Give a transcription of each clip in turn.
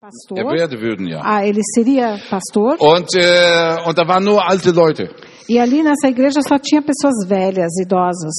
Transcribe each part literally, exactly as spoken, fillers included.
pastor. Er werden würden, ja. Ah, ele seria pastor. Und, äh, und da waren nur alte Leute. E ali nessa igreja só tinha pessoas velhas, idosas.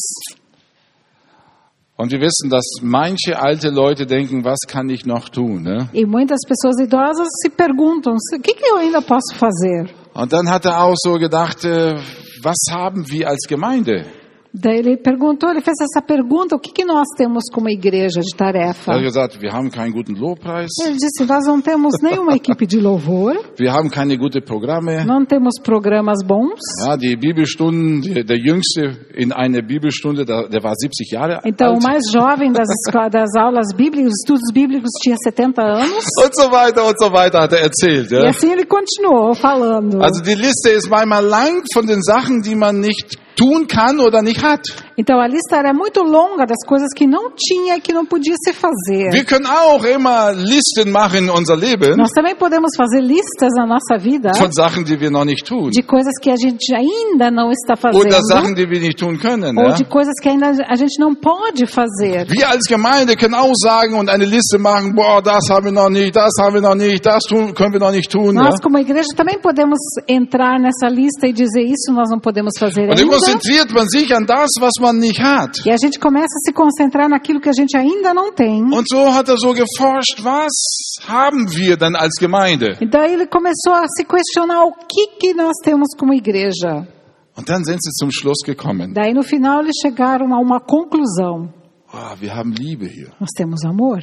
Und wir wissen, dass manche alte Leute denken, was kann ich noch tun? Ne? E muitas pessoas idosas se perguntam, o que, que eu ainda posso fazer? Und dann hat er auch so gedacht, äh, was haben wir als Gemeinde? Daí ele perguntou, ele fez essa pergunta, o que, que nós temos como igreja de tarefa? Er hat gesagt, wir haben keinen guten Lobpreis, Ele disse, nós não temos nenhuma equipe de louvor, wir haben keine guten Programme. não temos programas bons. Ja, die Bibelstunden, der, der Jüngste in einer Bibelstunde, der, der war siebzig Jahre Então, o alt. mais jovem das, esco- das aulas bíblicas, dos estudos bíblicos, tinha setenta anos. Und so weiter und so weiter hat er erzählt. E Ja. assim ele continuou falando. Also die Liste ist manchmal lang von den Sachen, die man nicht tun kann oder nicht hat. Então, a lista era muito longa das coisas que não tinha e que não podia se fazer. Wir können auch immer Listen machen in unser Leben Nós também podemos fazer listas na nossa vida von Sachen, die wir noch nicht tun. de coisas que a gente ainda não está fazendo. Oder Sachen, die wir nicht tun können. Ou Ja? de coisas que ainda a gente não pode fazer. Wir als Gemeinde können auch sagen und eine Liste machen, boah, das haben wir noch nicht, das haben wir noch nicht, das tun, können wir noch nicht tun. Ja? Nós, como igreja, também podemos entrar nessa lista e dizer isso nós não podemos fazer Und dann ainda. konzentriert man sich an das, was man nicht hat. E a gente começa a se concentrar naquilo que a gente ainda não tem. Und so hat er so geforscht, was haben wir dann als Gemeinde? Então aí ele começou a se questionar o que, que nós temos como igreja. Und dann sind sie zum Schluss gekommen. Daí no final eles chegaram a uma conclusão. Oh, wir haben Liebe hier. Nós temos amor.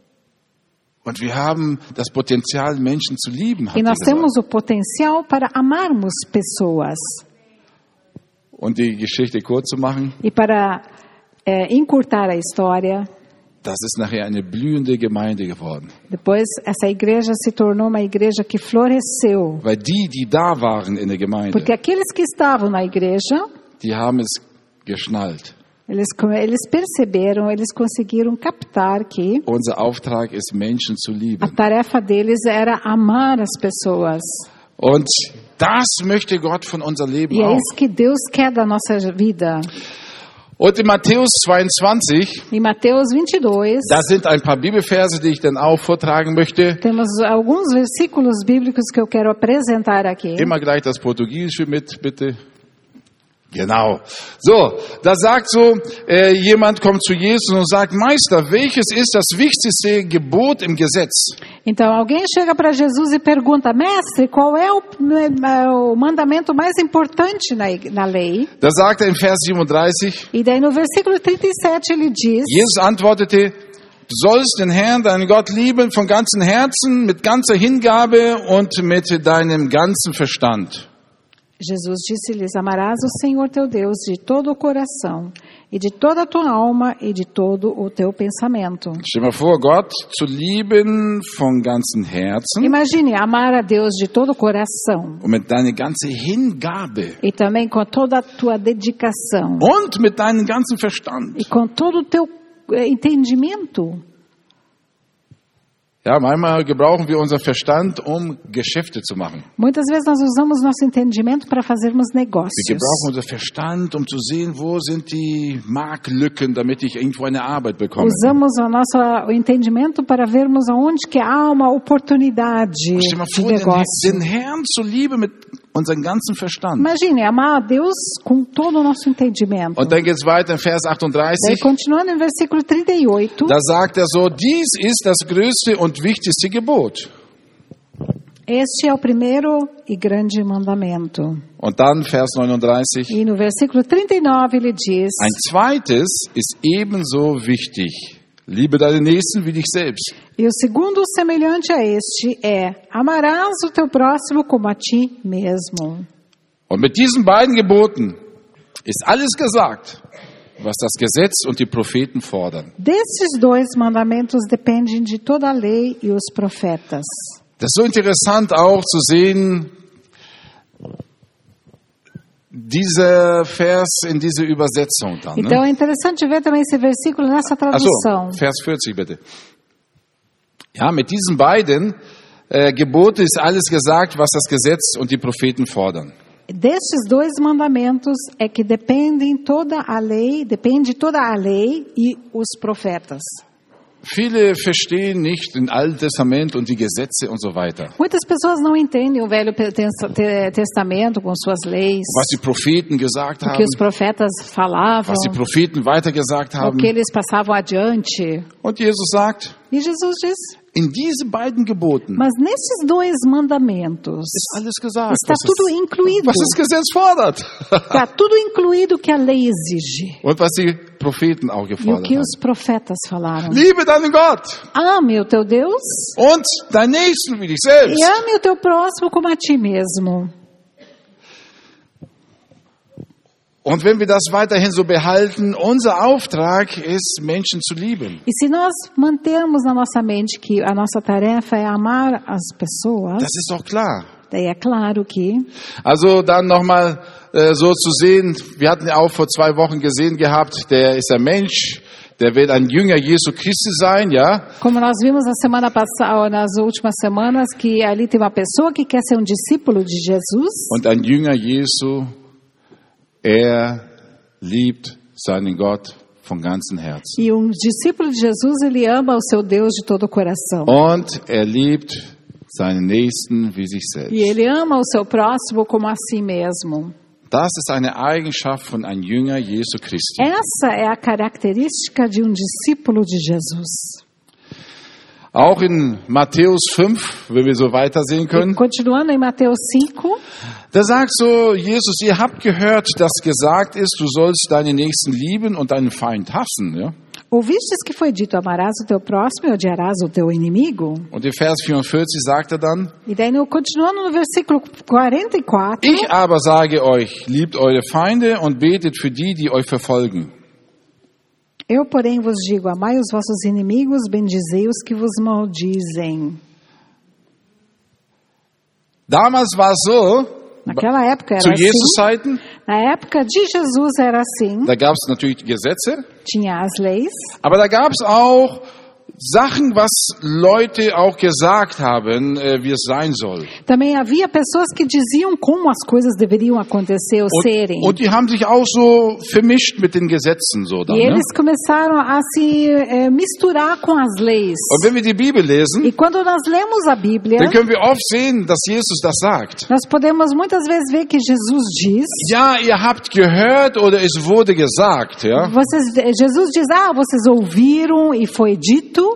Und wir haben das Potenzial, Menschen zu lieben. Hat E er nós gesagt. temos o potencial para amarmos pessoas. Und die Geschichte kurz zu machen, E para é, encurtar a história, das ist nachher eine blühende Gemeinde geworden. depois essa igreja se tornou uma igreja que floresceu. Weil die, die da waren in der Gemeinde, Porque aqueles que estavam na igreja, die haben es geschnallt. eles, eles perceberam, eles conseguiram captar que Unser Auftrag ist, Menschen zu a lieben. tarefa deles era amar as pessoas. Und das möchte Gott von unserem Leben E é auch. isso que Deus quer da nossa vida. Und in Matthäus zweiundzwanzig, Em Mateus vinte e dois, da sind ein paar Bibelverse, die ich dann auch vortragen möchte. temos alguns versículos bíblicos que eu quero apresentar aqui. Immer gleich das Portugiesische mit, bitte. Genau. So, da sagt so, äh, jemand kommt zu Jesus und sagt, Meister, welches ist das wichtigste Gebot im Gesetz? Então alguém chega para Jesus e pergunta, mestre, qual é o, o mandamento mais importante na, na lei? Da sagt er im Vers siebenunddreißig, E daí no versículo trinta e sete ele diz, Jesus antwortete, du sollst den Herrn, deinen Gott lieben von ganzem Herzen, mit ganzer Hingabe und mit deinem ganzen Verstand. Jesus disse-lhes, amarás o Senhor teu Deus de todo o coração, e de toda a tua alma, e de todo o teu pensamento. Stell dir mal vor, Gott zu lieben von ganzem Herzen Imagine, amar a Deus de todo o coração, und mit deiner ganzen Hingabe e também com toda a tua dedicação, und mit deinem ganzen Verstand. e com todo o teu eh, entendimento. Ja, manchmal gebrauchen wir unseren Verstand, um Geschäfte zu machen. Muitas vezes nós usamos nosso entendimento para fazermos Wir negócios. gebrauchen unseren Verstand, um zu sehen, wo sind die Marktlücken, damit ich irgendwo eine Arbeit bekomme. Usamos o nosso o entendimento para vermos aonde que há uma oportunidade Stell dir mal de vor, den, negócio. den Herrn zu lieben mit unserem ganzen Verstand. Imagine, amar a Deus com todo o nosso entendimento. Und dann geht es weiter in Vers Daí, achtunddreißig. continuando em versículo trinta e oito, Da sagt er so, dies ist das größte und wichtigste Gebot. este é o primeiro e grande mandamento. Und dann Vers neununddreißig. E no versículo trinta e nove ele diz, Ein zweites ist ebenso wichtig. Liebe deinen Nächsten wie dich selbst. e o segundo semelhante a este é, amarás o teu próximo como a ti mesmo. Und mit diesen beiden Geboten ist alles gesagt, was das Gesetz und die Propheten fordern. Desses dois mandamentos dependem de toda a lei e os profetas. Das ist so interessant auch zu sehen, dieser Vers in dieser Übersetzung dann. Então Ne? é interessante ver também esse versículo nessa tradução. Achso, Vers vierzig bitte. Ja, mit diesen beiden äh, Gebote ist alles gesagt, was das Gesetz und die Propheten fordern. Destes dois mandamentos é que dependem toda a lei, depende toda a lei e os profetas. viele verstehen nicht den Alten Testament und die Gesetze und so weiter. Muitas pessoas não entendem o Velho Testamento com suas leis, Was die Propheten gesagt o que haben, os profetas falavam, was die Propheten weitergesagt o haben. que eles passavam adiante. Und Jesus sagt, E Jesus diz, in diese beiden Geboten mas nesses dois mandamentos ist alles gesagt, está was tudo das, incluído. was das Gesetz fordert. Está tudo incluído que a lei exige. Und was die Propheten auch E o gefordert que haben. os profetas falaram. Liebe deinen Gott Ame o teu Deus und deinen Nächsten wie dich selbst. e ame o teu próximo como a ti mesmo. Und wenn wir das weiterhin so behalten, unser Auftrag ist, Menschen zu lieben. E se nós mantermos na nossa mente que a nossa tarefa é amar as pessoas, Das ist doch klar. daí é claro que Also dann nochmal äh, so zu sehen, wir hatten ja auch vor zwei Wochen gesehen gehabt, der ist ein Mensch, der wird ein Jünger Jesu Christi sein, ja. como nós vimos na semana passada, nas últimas semanas, que ali tem uma pessoa que quer ser um discípulo de Jesus. Und ein Jünger Jesu, er liebt seinen Gott von ganzem Herzen. E um discípulo de Jesus, ele ama o seu Deus de todo o coração. Und er liebt seinen Nächsten wie sich selbst. E ele ama o seu próximo como a si mesmo. Das ist eine Eigenschaft von einem Jünger Jesu Christi. Essa é a característica de um discípulo de Jesus. Auch in Matthäus fünf, wenn wir so weitersehen E können, continuando em Mateus cinco, da sagt so Jesus, ihr habt gehört, dass gesagt ist, du sollst deinen Nächsten lieben und deinen Feind hassen. Ja? ouvistes que foi dito, amarás o teu próximo e odiarás o teu inimigo? Und in Vers vierundvierzig sagt er dann, E daí, no, continuando no versículo quarenta e quatro, ich aber sage euch, liebt eure Feinde und betet für die, die euch verfolgen. eu, porém, vos digo, amai os vossos inimigos, bendizei os que vos maldizem. Damals war es so, Naquela época era zu assim. Jesus Zeiten, Na época de Jesus era assim. da gab es natürlich die Gesetze, Tinha as leis, aber da gab es auch Sachen, was Leute auch gesagt haben, äh, wie es sein soll. também havia pessoas que diziam como as coisas deveriam acontecer ou serem. Und, und die haben sich auch so vermischt mit den Gesetzen. So dann, E ne? eles começaram a se eh, misturar com as leis. Und wenn wir die Bibel lesen, E quando nós lemos a Bíblia, dann können wir oft sehen, dass Jesus das sagt. nós podemos muitas vezes ver que Jesus diz, Ja, ihr habt gehört oder es wurde gesagt. Ja? vocês, Jesus diz, ah, vocês ouviram e foi dito,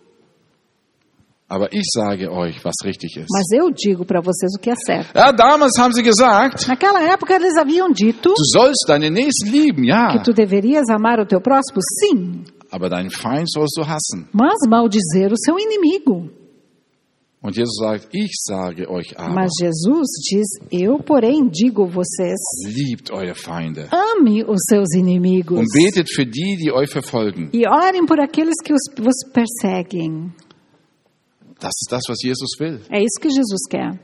Aber ich sage euch, was richtig ist. mas eu digo para vocês o que é certo. Ja, damals haben sie gesagt, Naquela época eles haviam dito du sollst deinen Nächsten lieben, que ja. tu deverias amar o teu próximo, sim, Aber deinen Feind sollst du hassen. mas maldizer o seu inimigo. Und Jesus sagt, ich sage euch aber, Mas Jesus diz, eu, porém, digo vocês, liebt eure Feinde. ame os seus inimigos Und betet für die, die euch verfolgen. e orem por aqueles que os, vos perseguem. Das ist das, was Jesus will. É isso que Jesus quer.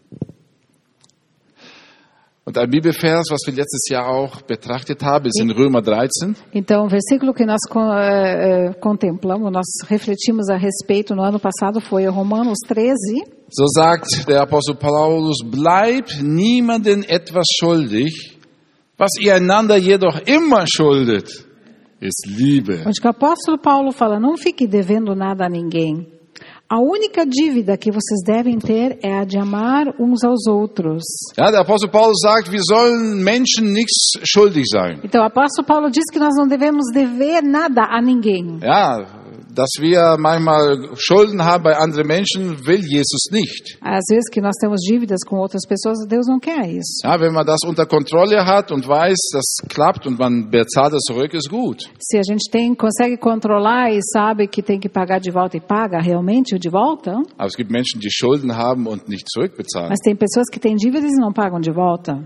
Und ein Bibelvers, was wir letztes Jahr auch betrachtet haben, ist in Römer dreizehn. Então, o versículo que nós eh, eh, contemplamos, nós refletimos a respeito no ano passado, foi Romanos treze. So sagt der Apostel Paulus, bleibt niemanden etwas schuldig, was ihr einander jedoch immer schuldet, ist Liebe. Onde que o apóstolo Paulo fala, não fique devendo nada a ninguém. A única dívida que vocês devem ter é a de amar uns aos outros. Ja, der Apostel Paulus sagt, wir sollen Menschen nichts schuldig sein. Então, o apóstolo Paulo diz que nós não devemos dever nada a ninguém. Ja, dass wir manchmal Schulden haben bei anderen Menschen, will Jesus nicht. Às vezes que nós temos dívidas com outras pessoas, Deus não quer isso. Ja, wenn man das unter Kontrolle hat und weiß, das klappt und man bezahlt es zurück, ist gut. Se a gente tem, consegue controlar e sabe que tem que pagar de volta e paga realmente o de volta, Aber es gibt Menschen, die Schulden haben und nicht zurückbezahlen. mas tem pessoas que têm dívidas e não pagam de volta.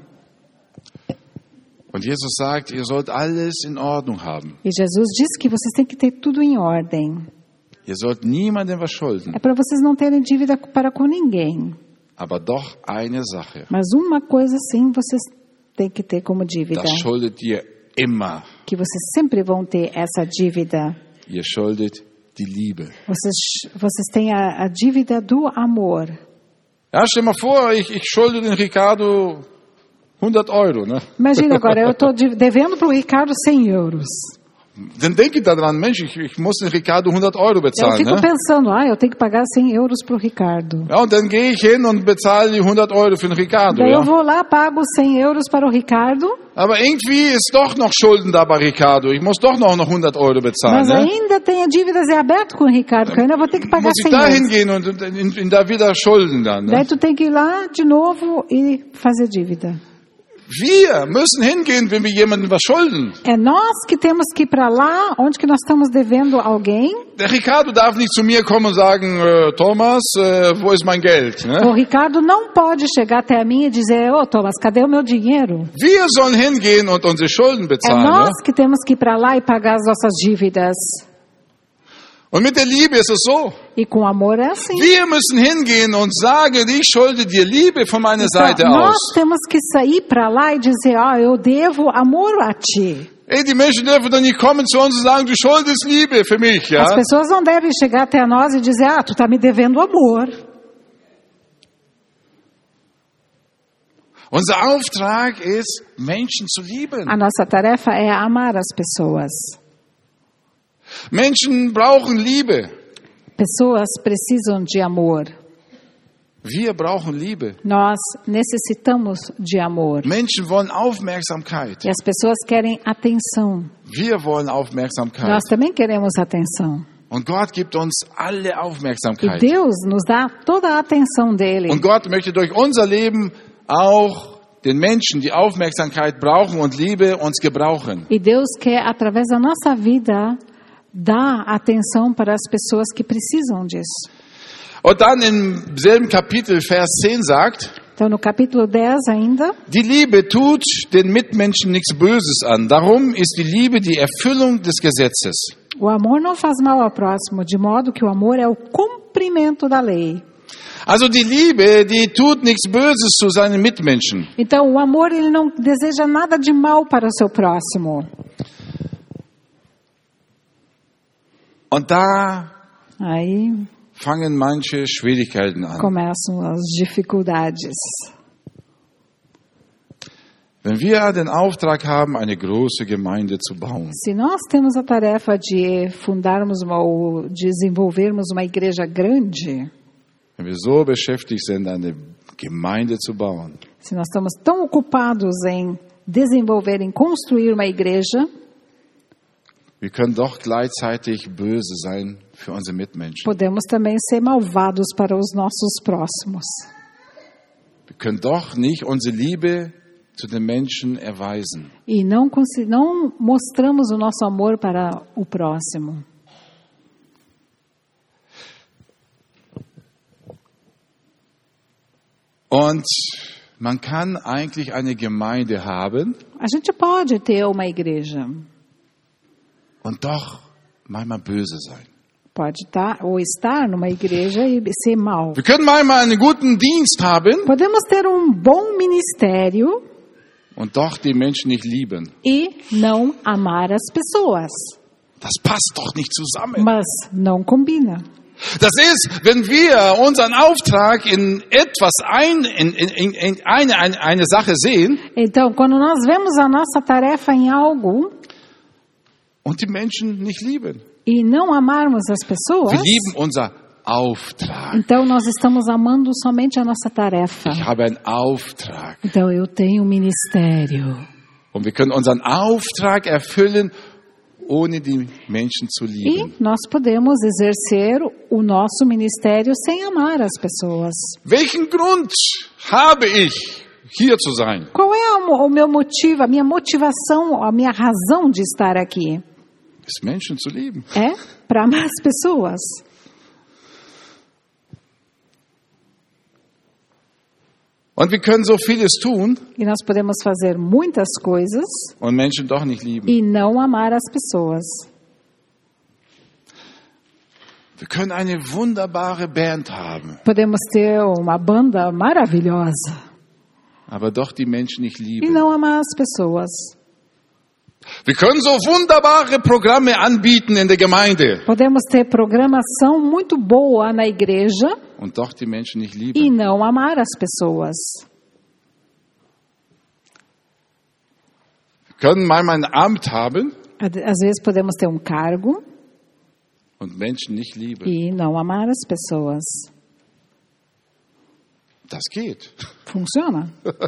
Und Jesus sagt, ihr sollt alles in Ordnung haben. E Jesus diz que vocês têm que ter tudo em ordem. Ihr sollt niemandem was schulden. É para vocês não terem dívida para com ninguém. Aber doch eine Sache, Mas uma coisa sim vocês têm que ter como dívida. das schuldet ihr immer. Que vocês sempre vão ter essa dívida. Ihr schuldet die Liebe. Vocês, vocês têm a, a dívida do amor. Ja, stell mal vor, ich, ich schulde den Ricardo hundert Euro. Ne? Imagina agora, eu estou devendo para o Ricardo cem euros. dann denke ich daran, Mensch, ich, ich muss den Ricardo hundert Euro Eu bezahlen. fico Ne? pensando, ah, eu tenho que pagar cem euros pro Ricardo. Ja, und dann gehe ich hin und bezahle die hundert Euro für den Ricardo. Daí eu Ja? vou lá, pago cem euros para o Ricardo, Aber irgendwie ist doch noch Schulden da bei Ricardo. Ich muss doch noch, noch hundert Euro bezahlen. mas Ne? ainda tem a dívidas em aberto com o Ricardo, que eu ainda vou ter que pagar Muss ich cem da euros. hingehen und, und, und, und da wieder Schulden dann. Daí Ne? tu tem que ir lá de novo e fazer dívida. Wir müssen hingehen, wenn wir jemandem was schulden. É nós que temos que ir para lá, onde que nós estamos devendo alguém. Der Ricardo darf nicht zu mir kommen und sagen, äh, Thomas, äh, wo ist mein Geld? Ne? O Ricardo não pode chegar até a mim e dizer, ô Thomas, cadê o meu dinheiro? Wir sollen hingehen und unsere Schulden É bezahlen. nós Ne? que temos que ir para lá e pagar as nossas dívidas. Und mit der Liebe ist es so. E com amor é assim. Wir müssen hingehen und sagen, ich schulde dir Liebe von meiner Seite Então, nós aus. temos que sair para lá e dizer, ó, eu devo amor a ti. Ey, die Menschen dürfen doch nicht kommen zu uns und sagen, du schuldest Liebe für mich. Ja? As pessoas não devem chegar até nós e dizer, ah, tu está me devendo amor. Unser Auftrag ist, Menschen zu lieben. A nossa tarefa é amar as pessoas. Menschen brauchen Liebe. Pessoas precisam de amor. Wir brauchen Liebe. Nós necessitamos de amor. Menschen wollen Aufmerksamkeit. E as pessoas querem atenção. Wir wollen Aufmerksamkeit. Nós também queremos atenção. Und Gott gibt uns alle E Aufmerksamkeit. Deus nos dá toda a atenção dele. Und Gott möchte durch unser Leben auch den Menschen, die Aufmerksamkeit brauchen und Liebe, uns gebrauchen. E Deus quer, através da nossa vida, dar atenção para as pessoas que precisam disso. Und dann im selben Kapitel, Vers zehn sagt, Então, no capítulo dez ainda, die Liebe tut den Mitmenschen nichts Böses an. Darum ist die Liebe die Erfüllung des Gesetzes. o amor não faz mal ao próximo, de modo que o amor é o cumprimento da lei. Also die Liebe, die tut nichts Böses zu seinen Mitmenschen. Então, o amor, ele não deseja nada de mal para o seu próximo. Und da Aí fangen manche Schwierigkeiten an. começam as dificuldades. Wenn wir den Auftrag haben, eine große Gemeinde zu bauen, Se nós temos a tarefa de fundarmos uma, ou desenvolvermos uma igreja grande, wenn wir so beschäftigt sind, eine Gemeinde zu bauen, se nós estamos tão ocupados em desenvolver, em construir uma igreja, wir können doch gleichzeitig böse sein für unsere Mitmenschen. podemos também ser malvados para os nossos próximos. Wir können doch nicht unsere Liebe zu den Menschen erweisen. E não, consi- não mostramos o nosso amor para o próximo. Und man kann eigentlich eine Gemeinde haben A gente pode ter uma igreja, und doch manchmal böse sein. pode estar ou estar numa igreja e ser mal. Wir können manchmal einen guten Dienst haben Podemos ter um bom ministério und doch die Menschen nicht lieben. e não amar as pessoas, Das passt doch nicht zusammen. mas não combina. Das ist, wenn wir unseren Auftrag in etwas ein, in, in, in eine, eine, eine Sache sehen Então, quando nós vemos a nossa tarefa em algo und die Menschen nicht lieben. e não amarmos as pessoas, Wir lieben unser Auftrag. então nós estamos amando somente a nossa tarefa. Ich habe einen Auftrag. Então, eu tenho um ministério. Und wir können unseren Auftrag erfüllen, ohne die Menschen zu E lieben. nós podemos exercer o nosso ministério sem amar as pessoas. Welchen Grund habe ich, hier zu sein? Qual é o meu motivo, a minha motivação, a minha razão de estar aqui? Es Menschen zu lieben. É para amar as pessoas. Und wir können so vieles tun E nós podemos fazer muitas coisas und Menschen doch nicht lieben. e não amar as pessoas. Wir können eine wunderbare Band haben, Podemos ter uma banda maravilhosa aber doch die Menschen nicht e lieben. não amar as pessoas. Wir können so wunderbare Programme anbieten in der Gemeinde Podemos ter programação muito boa na igreja und doch die Menschen nicht e lieben. não amar as pessoas. Wir können manchmal ein Amt haben A Às vezes podemos ter um cargo und Menschen nicht lieben. e não amar as pessoas. Das geht. Funciona.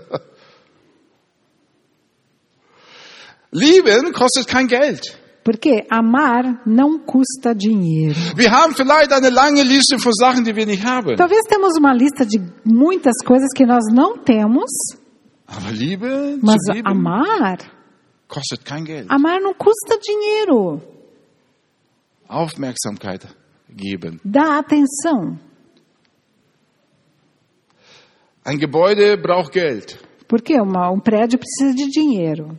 Lieben kostet kein Geld. Porque amar não custa dinheiro. Wir haben vielleicht eine lange Liste von Sachen, die wir nicht haben. Talvez temos uma lista de muitas coisas que nós não temos, Aber Liebe mas zu lieben amar, kostet kein Geld. amar não custa dinheiro. Aufmerksamkeit geben. Dá atenção. Ein Gebäude braucht Geld. Porque uma, um prédio precisa de dinheiro.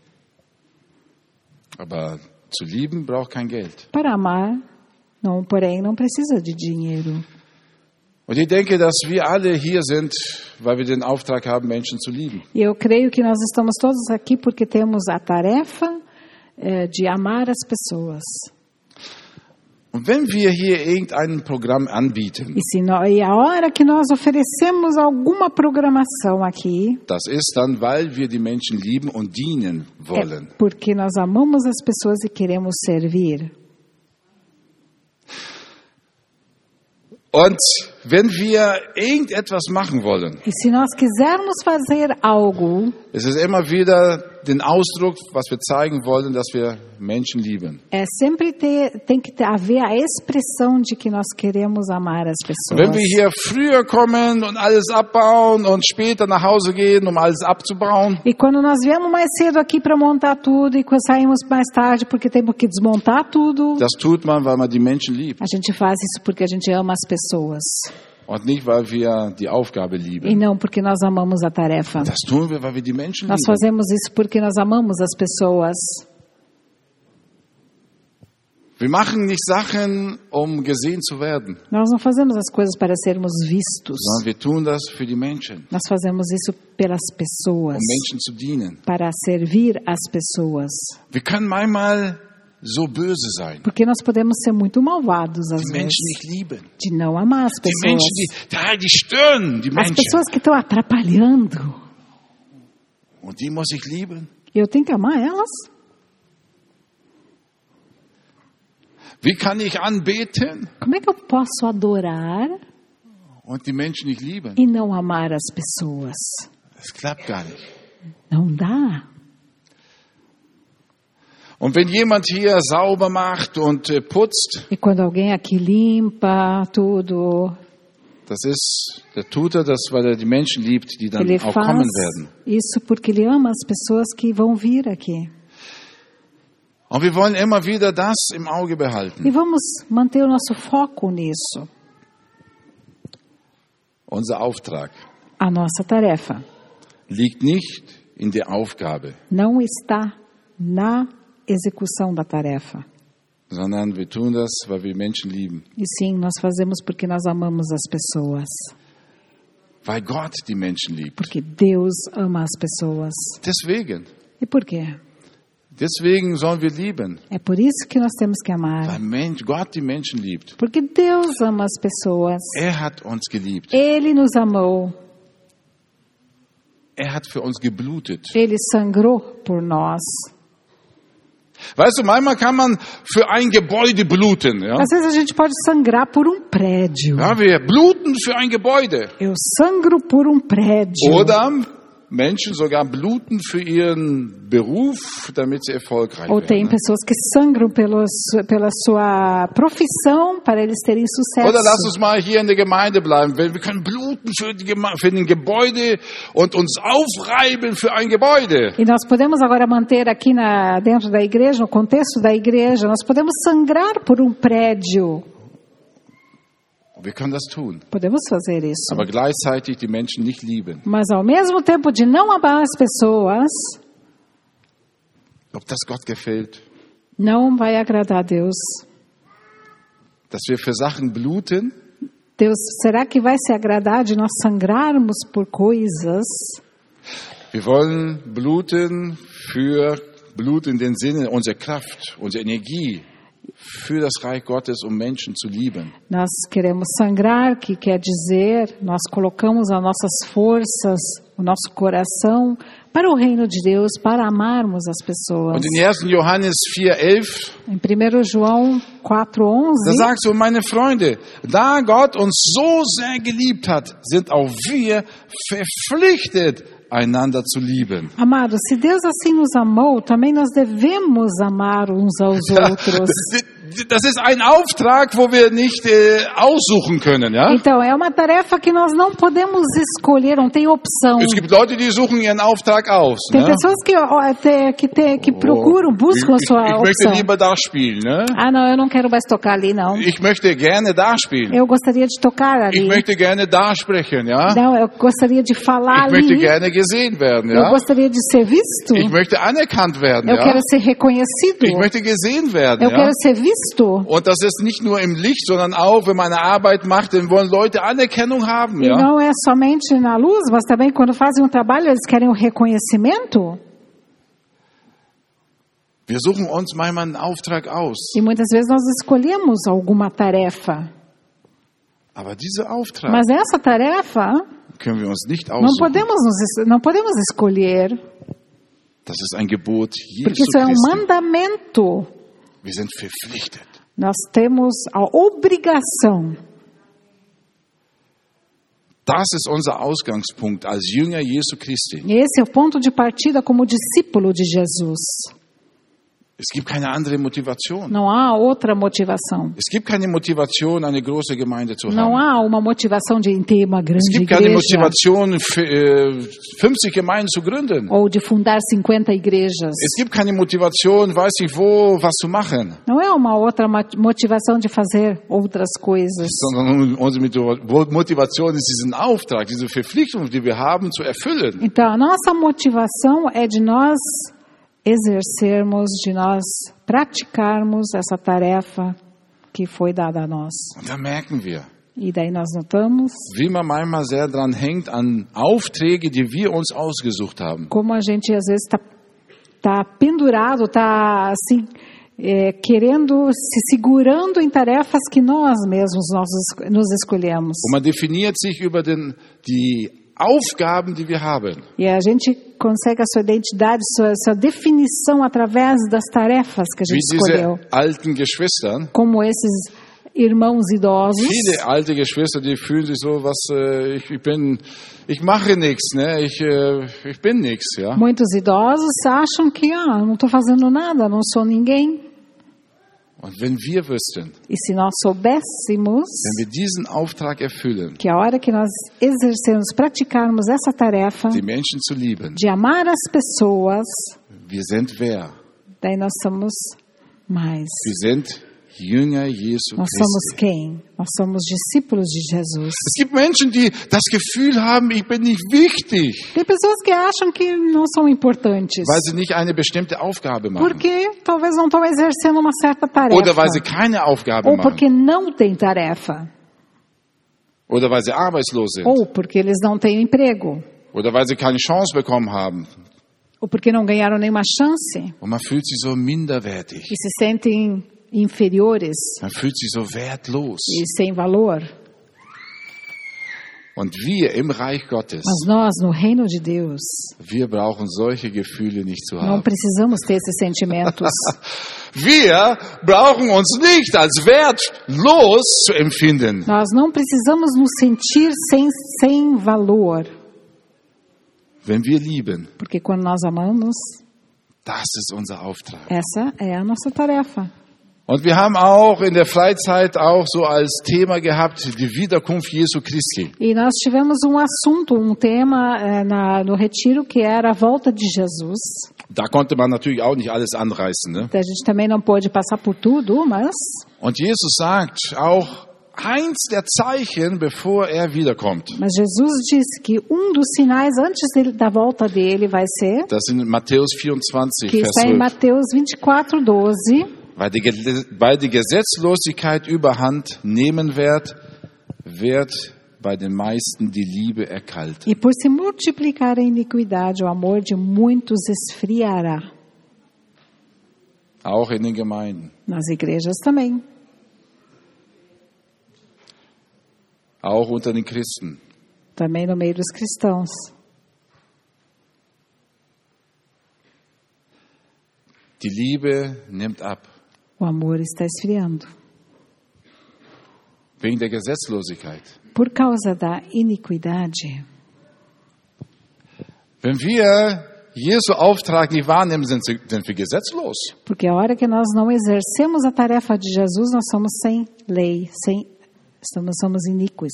Aber zu lieben braucht kein Geld. Para amar, não, porém, não precisa de dinheiro. Und ich denke, dass wir alle hier sind, weil wir den Auftrag haben, Menschen zu lieben. E eu creio que nós estamos todos aqui porque temos a tarefa eh, de amar as pessoas. Und wenn wir hier irgendein Programm anbieten, E, se nó- e a hora que nós oferecemos alguma programação aqui, das ist dann, weil wir die Menschen lieben und dienen wollen. é porque nós amamos as pessoas e queremos servir. Und wenn wir irgendetwas machen wollen, E se nós quisermos fazer algo, es ist immer wieder den Ausdruck, was wir zeigen wollen, dass wir Menschen lieben. é sempre ter, tem que ter- haver a expressão de que nós queremos amar as Und wenn pessoas. wir hier früher kommen und alles abbauen und später nach Hause gehen, um alles abzubauen, E quando nós viemos mais cedo aqui para montar tudo e quando saímos mais tarde porque temos que desmontar tudo, das tut man, weil man die Menschen liebt a gente faz isso porque a gente ama as pessoas und nicht, weil wir die Aufgabe e lieben. não porque nós amamos a tarefa. Das tun wir, weil wir die Menschen Nós lieben. fazemos isso porque nós amamos as pessoas. Wir machen nicht Sachen, um gesehen zu werden, Nós não fazemos as coisas para sermos vistos. sondern wir tun das für die Menschen, Nós fazemos isso pelas pessoas, um Menschen zu dienen. para servir as pessoas. Wir können manchmal so böse sein, Porque nós podemos ser muito malvados às die vezes, Menschen nicht lieben. de não amar as Die pessoas. Menschen, die, ja, die stören die As Menschen. pessoas que estão atrapalhando. Und die muss ich lieben. Eu tenho que amar elas? Wie kann ich anbeten Como é que eu posso adorar und die Menschen nicht lieben? e não amar as pessoas? Das klappt gar nicht. Não dá. Und wenn jemand hier sauber macht und äh, putzt, E quando alguém aqui limpa tudo, das ist, der tut er das, weil er die Menschen liebt, die dann ele auch faz kommen werden. isso porque ele ama as pessoas que vão vir aqui. Und wir wollen immer wieder das im Auge behalten. E vamos manter o nosso foco nisso. Unser Auftrag A nossa tarefa liegt nicht in der Aufgabe, não está na execução da tarefa. sondern wir tun das, weil wir Menschen lieben. E sim, nós fazemos porque nós amamos as pessoas. Weil Gott die Menschen liebt. Porque Deus ama as pessoas. Deswegen. E por quê? Deswegen sollen wir lieben. É por isso que nós temos que amar. Weil Mensch, Gott die Menschen liebt. Porque Deus ama as pessoas. Er hat uns geliebt. Ele nos amou. Er hat für uns geblutet. Ele sangrou por nós. Weißt du, manchmal kann man für ein Gebäude bluten. Ja? Às vezes a gente pode sangrar por um prédio. Ja, wir bluten für ein Gebäude. Eu sangro por um prédio. Oder Menschen sogar bluten für ihren Beruf, damit sie erfolgreich Ou tem werden. pessoas que sangram pelos, pela sua profissão para eles terem sucesso. Oder lass uns mal hier in der Gemeinde bleiben. Wir können bluten für, die Geme für ein Gebäude und uns aufreiben für ein Gebäude. E nós podemos agora manter aqui na, dentro da igreja, no contexto da igreja, nós podemos sangrar por um prédio. Wir können das tun. Podemos fazer isso. Aber gleichzeitig die Menschen nicht lieben. Mas ao mesmo tempo de não amar as pessoas, Ob das Gott gefällt, não vai agradar a Deus. dass wir für Sachen bluten, Deus, será que vai se agradar de nós sangrarmos por coisas? wir wollen bluten für Blut in den Sinne, unsere Kraft, unsere Energie für das Reich Gottes, um Menschen zu lieben. Nós queremos sangrar, que quer dizer, nós colocamos as nossas forças o nosso coração para o reino de Deus, para amarmos as pessoas. Und in ersten Johannes vier elf, Em primeiro João quatro da onze, sagt so, meine Freunde, da Gott uns so sehr geliebt hat, sind auch wir verpflichtet, einander zu lieben. amados, se Deus assim nos amou, também nós devemos amar uns aos outros. Das ist ein Auftrag, wo wir nicht äh, aussuchen können, ja? Então, é uma tarefa que nós não podemos escolher, não tem opção. Es gibt Leute, die suchen ihren Auftrag aus. Tem Ne? pessoas que, ó, te- que, te- que procuram, buscam a ich, ich, sua ich möchte opção. lieber da spielen, ne? Ah, não, eu não quero mais tocar ali, não. Ich möchte gerne da spielen. Eu gostaria de tocar Ich ali. möchte gerne da sprechen, ja? Não, eu gostaria de falar Ich möchte ali. gerne gesehen werden, Eu ja? gostaria de ser visto. Ich möchte anerkannt werden, Eu ja? quero ser reconhecido. Ich möchte gesehen werden, Eu ja? quero ser visto. Und das ist nicht nur im Licht, sondern auch, wenn man eine Arbeit macht, dann wollen Leute Anerkennung haben, E ja? não é somente na luz, mas também quando fazem um trabalho, eles querem o reconhecimento. Wir suchen uns manchmal einen Auftrag aus. E muitas vezes nós escolhemos alguma tarefa. Aber dieser Auftrag Mas essa tarefa, können wir uns nicht não aussuchen. podemos, nos, es- não podemos escolher, Das ist ein Gebot porque Jesu isso é um Christi. mandamento. Wir sind verpflichtet. Nós temos a obrigação. Das ist unser Ausgangspunkt als Jünger Jesu Christi. E esse é o ponto de partida como discípulo de Jesus. Es gibt keine andere Motivation. Não há outra motivação. Es gibt keine Motivation, eine große Gemeinde zu Não haben. há uma motivação de ter uma Es grande gibt keine igreja Motivation, f- äh, fünfzig Gemeinden zu gründen. ou de fundar cinquenta igrejas. Es gibt keine Motivation, weiß ich wo, was zu machen. Não é uma outra ma- motivação de fazer outras coisas. Sondern unsere Motiv- Motivation ist diesen Auftrag, diese Verpflichtung, die wir haben, zu erfüllen. Então, a nossa motivação é de nós exercermos, de nós praticarmos essa tarefa que foi dada a nós. Und da merken wir, E daí nós notamos wie man manchmal sehr dran hängt an Aufträge, die wir uns ausgesucht haben. como a gente às vezes está tá pendurado, está assim, é, querendo, se segurando em tarefas que nós mesmos nós es- nos escolhemos. Und man definiert sich über den, die Aufgaben, die wir haben. E a gente consegue a sua identidade, sua, sua definição através das tarefas que a Wie gente diese escolheu. alten Geschwistern. Como esses irmãos idosos. Viele alte Geschwister, die fühlen sich so, was äh, ich, ich bin, ich mache nichts, ne? Ich, äh, ich bin nichts, ja. Muitos idosos acham que ah, não estou fazendo nada, não sou ninguém. Und wenn wir wüssten, E se nós soubéssemos wenn wir diesen Auftrag erfüllen, que a hora que nós exercermos, praticarmos essa tarefa die Menschen zu lieben, de amar as pessoas, wir sind wer? daí nós somos mais. Wir sind Jünger Jesu Nós somos Christi. quem? Nós somos discípulos de Jesus. Es gibt Menschen, die das Gefühl haben, ich bin nicht wichtig, Tem pessoas que acham que não são importantes. weil sie nicht eine bestimmte Aufgabe machen. Porque talvez não estão exercendo uma certa tarefa. Oder weil sie keine Aufgabe Ou machen. porque não têm tarefa. Oder weil sie arbeitslos sind. Ou porque eles não têm emprego. Oder weil sie keine Chance bekommen haben. Ou porque não ganharam nenhuma chance. Und man fühlt sich so minderwertig. E se sentem inferiores Man fühlt sich so wertlos. e sem valor. Und wir im Reich Gottes, Mas nós, no reino de Deus, wir brauchen solche Gefühle nicht zu não haben. precisamos ter esses sentimentos. Wir brauchen uns nicht als wertlos zu empfinden. Nós não precisamos nos sentir sem, sem valor. Wenn wir lieben, Porque quando nós amamos, das ist unser Auftrag. essa é a nossa tarefa. Und wir haben auch in der Freizeit auch so als Thema gehabt, die Wiederkunft Jesu Christi. E nós tivemos um assunto, um tema eh, na, no retiro que era a volta de Jesus. Da konnte man natürlich auch nicht alles anreißen, ne? A gente também não pôde passar por tudo, mas Und Jesus sagt auch, eins der Zeichen, bevor er wiederkommt. Mas Jesus disse que um dos sinais antes dele, da volta dele vai ser, Das in Matthäus vierundzwanzig, que Vers está em zwölf. Mateus vinte e quatro, doze. Weil die, Ge- weil die Gesetzlosigkeit überhand nehmen wird, wird bei den meisten die Liebe erkalten. E por se multiplicar a iniquidade, o amor de muitos esfriará. Auch in den Gemeinden. Nas igrejas também. Auch unter den Christen. Também no meio dos cristãos. Die Liebe nimmt ab. O amor está esfriando. Wegen der Gesetzlosigkeit. Por causa da iniquidade. Wenn wir Jesu Auftrag nicht wahrnehmen, sind wir gesetzlos. Porque a hora que nós não exercemos a tarefa de Jesus, nós somos sem lei, sem, nós somos iníquos.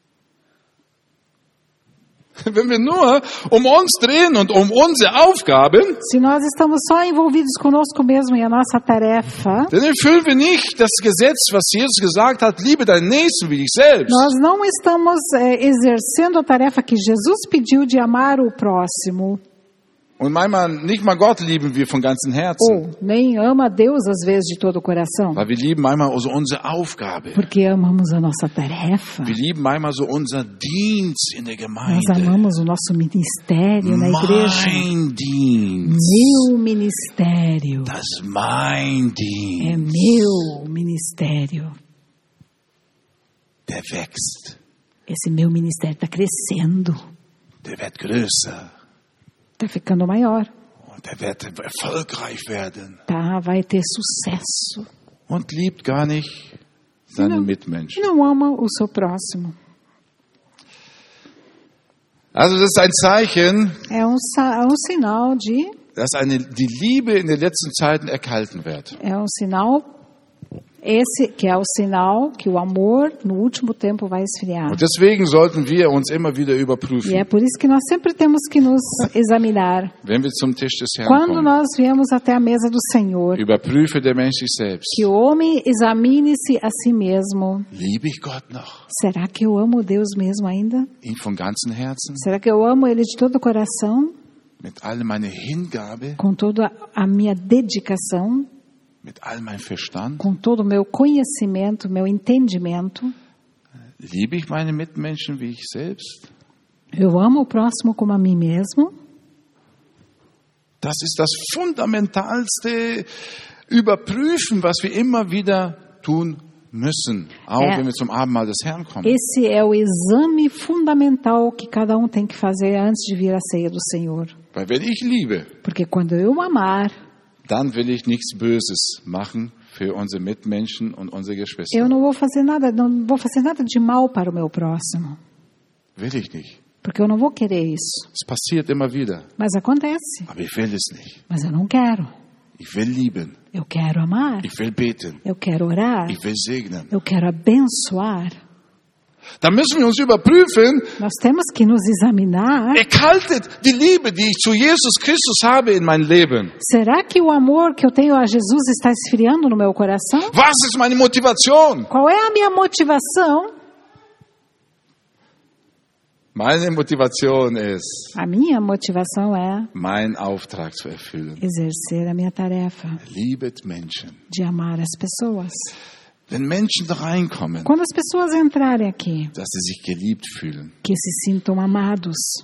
Wenn wir nur um uns drehen und um unsere Aufgaben, Se nós estamos só envolvidos conosco mesmo e a nossa tarefa, dann erfüllen wir nicht das Gesetz, was Jesus gesagt hat, liebe deinen Nächsten wie dich selbst. nós não estamos é, exercendo a tarefa que Jesus pediu de amar o próximo. Und manchmal, nicht mal Gott lieben wir von ganzem Herzen. Ou nem ama a Deus às vezes de todo o coração. Weil wir lieben manchmal so unsere Aufgabe. Porque amamos a nossa tarefa. Wir lieben manchmal so unser Dienst in der Nós Gemeinde. amamos o nosso ministério na igreja. Mein Dienst. Meu ministério. Das ist mein É Dienst. meu ministério. Der wächst. Esse meu ministério está crescendo. Der wird größer. Está ficando maior. Und der wird erfolgreich werden. Tá, vai ter sucesso. Und liebt gar nicht seine Não. Mitmenschen. E não ama o seu próximo. Also das ist ein Zeichen, É um, sa- é um sinal de... dass eine, die Liebe in den letzten Zeiten erkalten wird. É um sinal... Esse que é o sinal que o amor no último tempo vai esfriar. Und deswegen sollten wir uns immer wieder E überprüfen, é por isso que nós sempre temos que nos examinar. wenn wir zum Tisch des Herrn Quando kommen. nós viemos até a mesa do Senhor, Überprüfe der Mensch sich selbst. que o homem examine-se a si mesmo. Liebe ich Gott noch? Será que eu amo Deus mesmo ainda? Ihn von ganzem Herzen? Será que eu amo Ele de todo o coração? Mit all meiner Hingabe? Com toda a minha dedicação? Mit all meinem Verstand? Com todo o meu conhecimento, meu entendimento? Liebe ich meine Mitmenschen wie ich selbst? Eu amo o próximo como a mim mesmo? Das ist das fundamentalste Überprüfen, was wir immer wieder tun müssen, auch Ja. wenn wir zum Abendmahl des Herrn kommen. Esse é o exame fundamental que cada um tem que fazer antes de vir à ceia do Senhor. Weil wenn ich liebe, Porque quando eu amar, dann will ich nichts Böses machen für unsere Mitmenschen und unsere Geschwister. eu não vou fazer nada, não vou fazer nada de mal para o meu próximo. Will ich nicht. Porque eu não vou querer isso. Es passiert immer wieder, Mas acontece. aber ich will es nicht. Mas eu não quero. Ich will lieben, Eu quero amar. ich will beten, Eu quero orar. ich will segnen. Eu quero abençoar. Da müssen wir uns überprüfen, Nós temos que nos examinar. erkaltet die Liebe, die ich zu Jesus Christus habe in mein Leben. Será que o amor que eu tenho a Jesus está esfriando no meu coração? Was ist meine Motivation? Qual é a minha motivação? Meine Motivation ist, A minha motivação é meinen Auftrag zu erfüllen. exercer a minha tarefa Liebet Menschen. de amar as pessoas. Wenn Menschen da reinkommen, Quando as pessoas entrarem aqui, dass sie sich geliebt fühlen. que se sintam amados.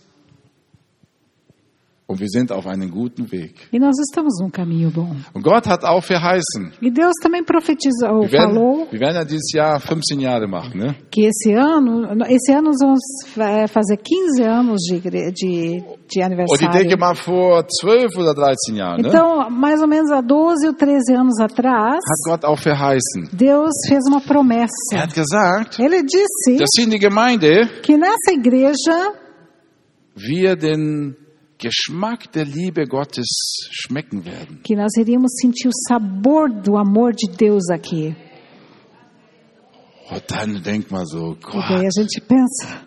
Und wir sind auf einem guten Weg. E nós estamos num caminho bom. Und Gott hat auch verheißen. E Deus também profetizou, Wir werden, falou wir werden ja dieses Jahr fünfzehn Jahre machen, ne? que esse ano, esse ano nós vamos fa- fazer quinze anos de, igre- de, de Und ich denke aniversário. mal vor zwölf oder dreizehn Jahren, ne? Então, mais ou menos há doze ou treze anos atrás, Hat Gott auch verheißen. Deus fez uma Er promessa. hat gesagt, Ele disse dass in die Gemeinde que nessa igreja wir den Geschmack der Liebe Gottes schmecken werden. que nós iríamos sentir o sabor do amor de Deus aqui. Und dann denkt man so, E daí a Gott. gente pensa,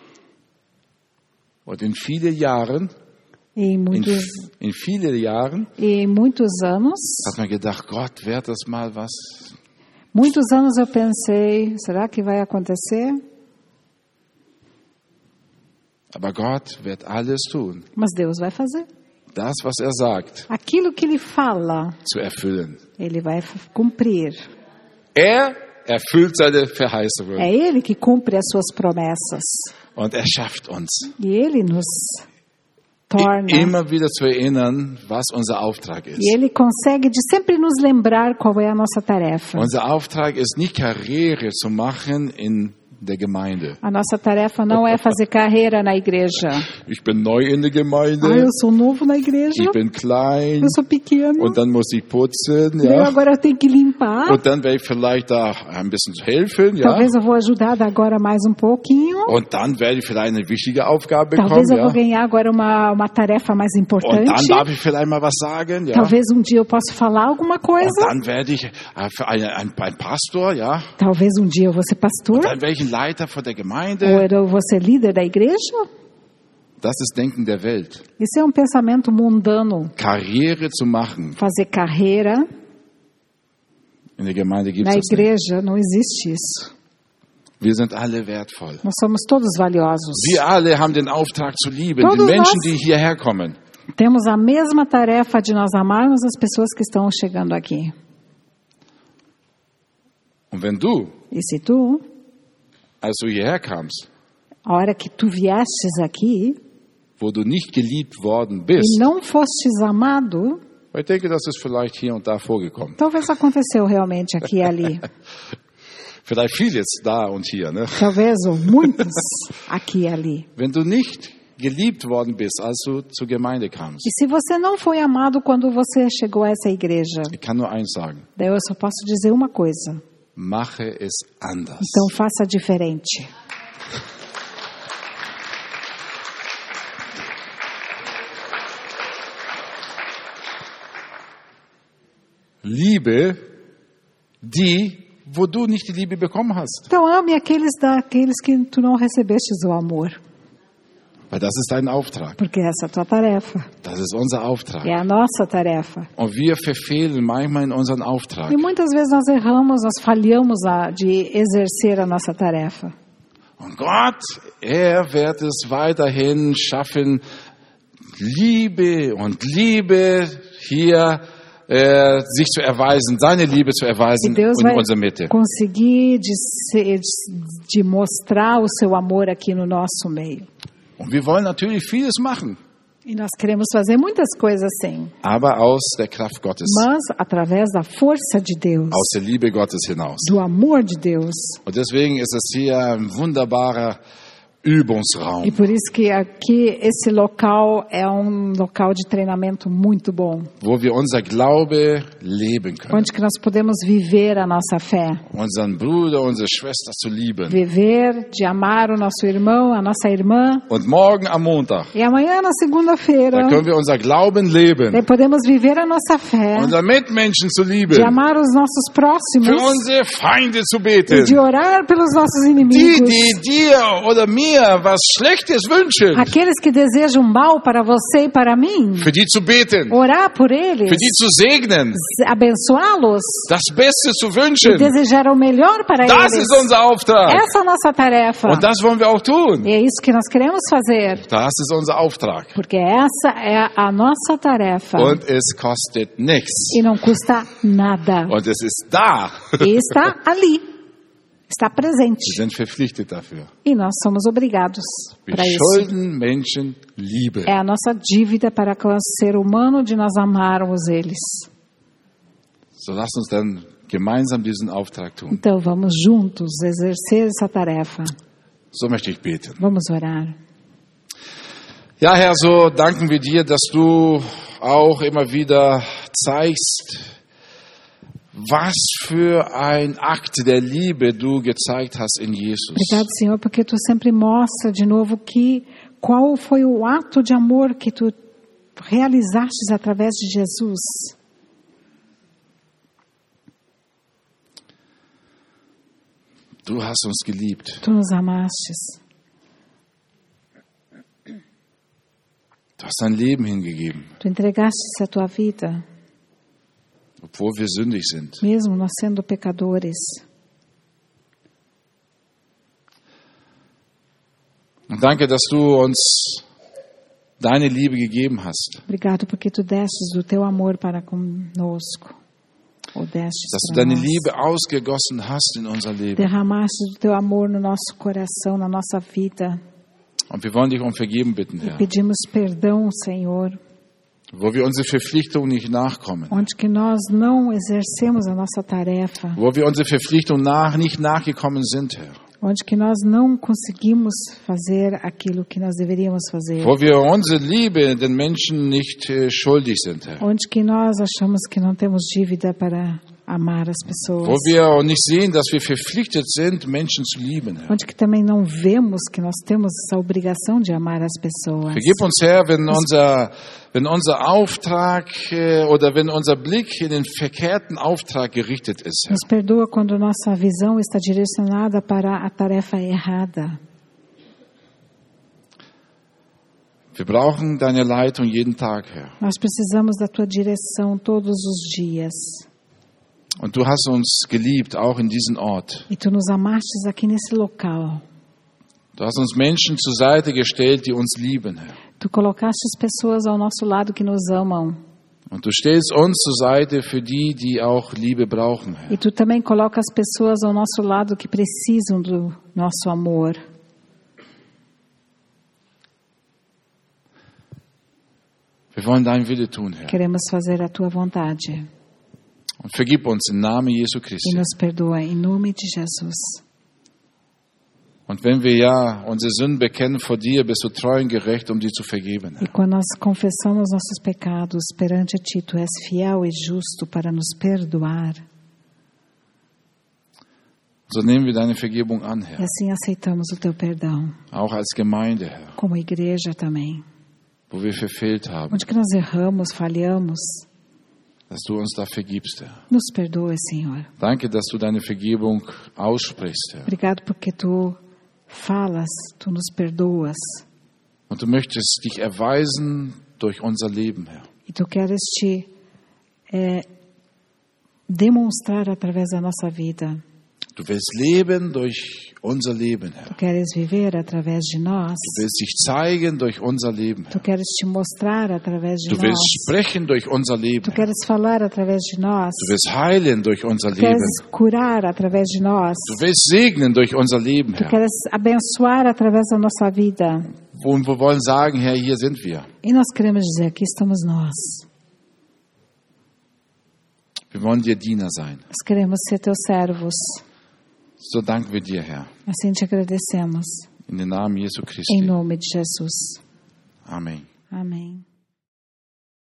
Und in vielen Jahren, em in, muitos, in vielen Jahren em muitos anos, hat man gedacht, Gott, wäre das mal was? muitos anos eu pensei, será que vai acontecer? Aber Gott wird alles tun, Mas Deus vai fazer. das, was er sagt, Aquilo que Ele fala, zu erfüllen. Ele vai f- cumprir. Er erfüllt seine Verheißungen É Ele que cumpre as suas promessas. und er schafft uns, E Ele nos torna. immer wieder zu erinnern, was unser Auftrag ist. E Ele consegue de sempre nos lembrar qual é a nossa tarefa. Unser Auftrag ist nicht Karriere zu machen in der Gemeinde. A nossa tarefa não é fazer carreira na igreja. Ich bin neu in der Ah, Gemeinde, eu sou novo na igreja, ich bin klein eu sou pequeno, und dann muss ich putzen, daí ja. agora eu tenho que limpar. Und dann werde ich vielleicht da ein bisschen helfen, ja. Talvez eu vou ajudar agora mais um pouquinho. Und dann werde ich vielleicht eine wichtige Aufgabe bekommen, Talvez eu ja. vou ganhar agora uma, uma tarefa mais Und importante. dann darf ich vielleicht mal was sagen, ja. Talvez um dia eu possa falar alguma Und coisa. dann werde ich äh, für eine, ein, ein Pastor, ja. Talvez um dia eu vou ser pastor. Und dann werde ich ein Leiter von der Gemeinde. Ou eu vou ser líder da igreja. Das ist Denken der Welt. Isso é um pensamento mundano. Karriere zu machen. Fazer carreira In der Gemeinde gibt na es das nicht. igreja não existe isso. Wir sind alle wertvoll. Nós somos todos valiosos. Wir alle haben den Auftrag zu lieben, Todos die Menschen, nós. die hierher kommen. Temos a mesma tarefa de nós amarmos as pessoas que estão chegando aqui. Und wenn du, E se tu, als du hierher kamst, a hora que tu viestes aqui wo du nicht geliebt worden e bist, não fostes amado, ich denke, das ist vielleicht hier und da vorgekommen. talvez aconteceu realmente aqui e ali. Vielleicht vieles da und hier, ne? Talvez ou muitos aqui e ali. Wenn du nicht geliebt worden bist, als du zur Gemeinde kamst, E se você não foi amado quando você chegou a essa igreja, ich kann nur eins sagen, daí eu só posso dizer uma coisa. mache es anders. Então faça diferente. Liebe die, wo du nicht die Liebe bekommen hast. Então ame aqueles daqueles que tu não recebestes o amor, Weil das ist dein Auftrag. porque essa é a tua tarefa. Das ist unser Auftrag. É a nossa tarefa. Und wir verfehlen manchmal in unseren Auftrag. E muitas vezes nós erramos, nós falhamos a, de exercer a nossa tarefa. Und Gott, er wird es weiterhin schaffen, Liebe und Liebe hier äh, sich zu erweisen, seine Liebe zu E erweisen Deus in vai unserer Mitte. conseguir de, ser, de mostrar o seu amor aqui no nosso meio. Und wir wollen natürlich vieles machen, E nós queremos fazer muitas coisas sim, aber aus der Kraft Gottes, mas através da força de Deus, aus der Liebe Gottes hinaus. do amor de Deus. Und deswegen ist es hier ein wunderbarer Übungsraum, E por isso que aqui esse local é um local de treinamento muito bom, wo wir unser Glaube leben können, onde que nós podemos viver a nossa fé, unseren Bruder, unsere Schwester zu lieben. viver de amar o nosso irmão, a nossa irmã. Und morgen am Montag, E amanhã na segunda-feira, da können wir unser Glauben leben, daí podemos viver a nossa fé, unsere Mitmenschen zu lieben, de amar os nossos próximos für unsere Feinde zu e beten, de orar pelos nossos die, inimigos. die dir oder mir was Schlechtes wünschen, Aqueles que desejam mal para você e para mim, für die zu beten, orar por eles, für die zu segnen, abençoá-los das Beste zu e wünschen. desejar o melhor para Das eles. ist unser Auftrag. Essa é a nossa tarefa. Und das wollen wir auch tun. E é isso que nós queremos fazer, Das ist unser Auftrag. porque essa é a nossa tarefa Und es kostet nichts. e não custa nada. Und es ist da. E está ali, está Wir presente. sind verpflichtet dafür. E nós somos obrigados Wir para isso. schulden Menschen Liebe. É a nossa dívida para com o ser humano de nós amarmos eles. So lasst uns dann gemeinsam diesen Auftrag tun. Então vamos juntos exercer essa tarefa. So möchte ich beten. Vamos orar. Ja, Herr, so danken wir dir, dass du auch immer wieder zeigst, was für ein Akt der Liebe du gezeigt hast in Jesus. Obrigado, Senhor, porque tu sempre mostra de novo que qual foi o ato de amor que tu realizaste através de Jesus. Du hast uns geliebt. Tu nos amastes. Du hast dein Leben hingegeben, Tu entregastes a tua vida, obwohl wir sündig sind. mesmo nós sendo pecadores. Und danke, dass du uns deine Liebe gegeben hast. Obrigado porque tu destes do teu amor para conosco. Ou destes Dass du para deine nós. Liebe ausgegossen hast in unser Leben. Derramaste do teu amor no nosso coração, na nossa vida. Und wir wollen dich um Vergeben bitten, Herr. Pedimos perdão, Senhor, Wo wir unsere Verpflichtung nicht nachkommen. onde que nós não exercemos a nossa tarefa, Wo wir unsere Verpflichtung nach, nicht nachgekommen sind, Herr. onde que nós não conseguimos fazer aquilo que nós deveríamos fazer, wo wir unsere Liebe den Menschen nicht äh, schuldig sind, Herr. onde que nós achamos que não temos dívida para amar as pessoas, Wo wir auch nicht sehen, dass wir verpflichtet sind, Menschen zu lieben, Herr. onde que também não vemos que nós temos essa obrigação de amar as pessoas. Vergib uns, Herr, wenn unser, wenn unser Auftrag äh, oder wenn unser Blick in den verkehrten Auftrag gerichtet ist, Herr. Nos perdoa quando nossa visão está direcionada para a tarefa errada. Wir brauchen deine Leitung jeden Tag, Herr. Nós precisamos da tua direção todos os dias. Und du hast uns geliebt, auch in diesem Ort. E tu nos amastes aqui nesse local. Du hast uns Menschen zur Seite gestellt, die uns lieben, Herr. Tu colocaste as pessoas ao nosso lado que nos amam. Und du stellst uns zur Seite für die, die auch Liebe brauchen, Herr. E tu também coloca as pessoas ao nosso lado que precisam do nosso amor. Wir wollen deinen Wille tun, Herr. Queremos fazer a tua vontade. Und vergib uns im Namen Jesu E Christi. nos perdoa em nome de Jesus. Und wenn wir ja unsere Sünden bekennen vor dir, bist du treu und gerecht, um die zu vergeben, E Herr. quando nós confessamos nossos pecados perante a ti, tu és fiel e justo para nos perdoar. So nehmen wir deine Vergebung an, E Herr. assim aceitamos o teu perdão, Auch als Gemeinde, Herr, como igreja também. wo wir verfehlt haben, Onde que nós erramos, falhamos, dass du uns da vergibst, Herr. nos perdoe, Senhor. Danke, dass du deine Vergebung aussprichst, Herr. Obrigado porque tu falas, tu nos perdoas. Und du möchtest dich erweisen durch unser Leben, Herr. E tu queres te é, demonstrar através da nossa vida. Du willst leben durch unser Leben, Herr. Tu queres viver através de nós. Du willst dich zeigen durch unser Leben, Tu Herr. queres te mostrar através de Du nós. willst sprechen durch unser Leben, Tu Herr. queres falar através de nós. Du willst heilen durch unser Tu Leben. queres curar através de nós. Du willst segnen durch unser Leben, Tu Herr. queres abençoar através da nossa vida. Und wir wollen sagen, Herr, hier sind wir. E nós queremos dizer, aqui estamos nós. Wir wollen dir Diener sein. Nós queremos ser teus servos. So danken wir dir, Herr. Assim te agradecemos. In den Namen Jesu Em Christi. nome de Jesus. Amen. Amém.